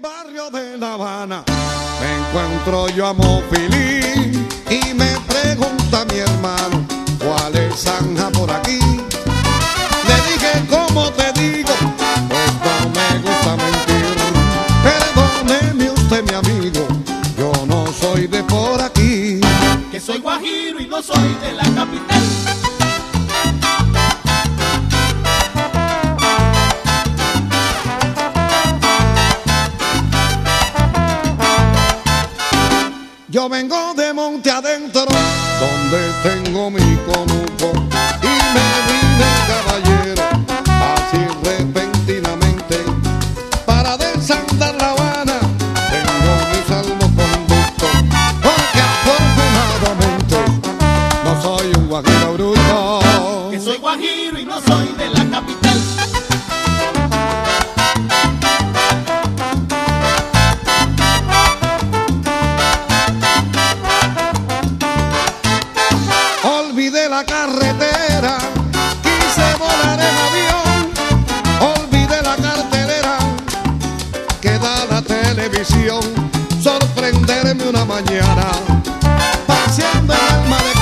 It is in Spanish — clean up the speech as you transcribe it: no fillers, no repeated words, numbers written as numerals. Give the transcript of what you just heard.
barrio de La Habana me encuentro yo a Mofilín y me pregunta mi hermano cuál es zanja por aquí. Le dije, ¿cómo te digo? Pues no me gusta mentir. Perdóneme usted, mi amigo, yo no soy de por aquí. Que soy guajiro y no soy de la capital. Yo vengo de monte adentro, donde tengo mi conuco, y me vine, caballero, así repentinamente, para desandar La Habana. Tengo mi salvoconducto, porque afortunadamente no soy un guajiro bruto. Que soy guajiro y no soy de la capital. Olvidé la carretera, quise volar en avión. Olvidé la cartelera que da la televisión. Sorprenderme una mañana paseando en el malecón.